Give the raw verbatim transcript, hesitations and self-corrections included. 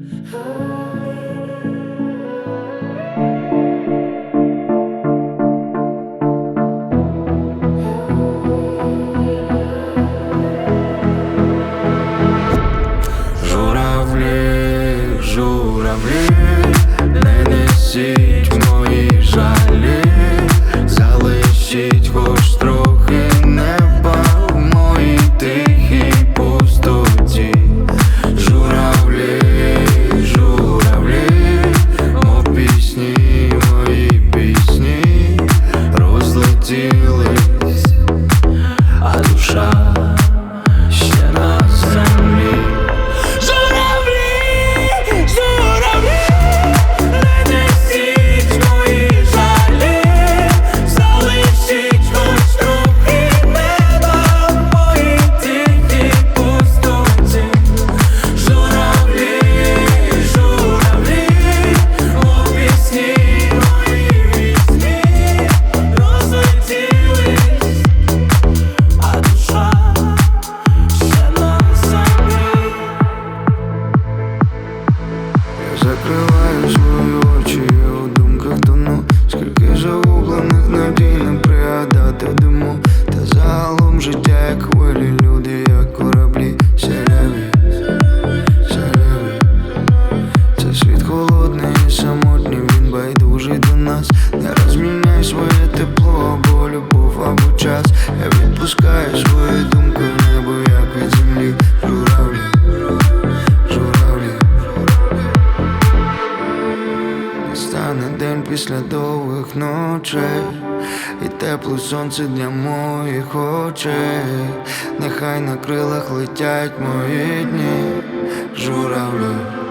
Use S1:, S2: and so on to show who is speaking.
S1: Журавлі, журавлі, не несіть мої жалі, залишіть хоч трохи неба в моїй тихій пустоті. Журавлі, журавлі, мов пісні, мої пісні розлетілись, а душа ще на землі. Закриваю свої очі, я у думках тону. Скільки загублених надій не пригадати в диму. Та загалом життя як хвилі, люди як кораблі. Селяві, селяві. Це світ холодний і самотній, він байдужий до нас. Не розміняй своє тепло, або любов, або час. Я відпускаю свої думки в небо, як від землі. Журавлі, стане день після довгих ночей, і тепле сонце для моїх очей. Нехай на крилах летять мої дні. Журавлі.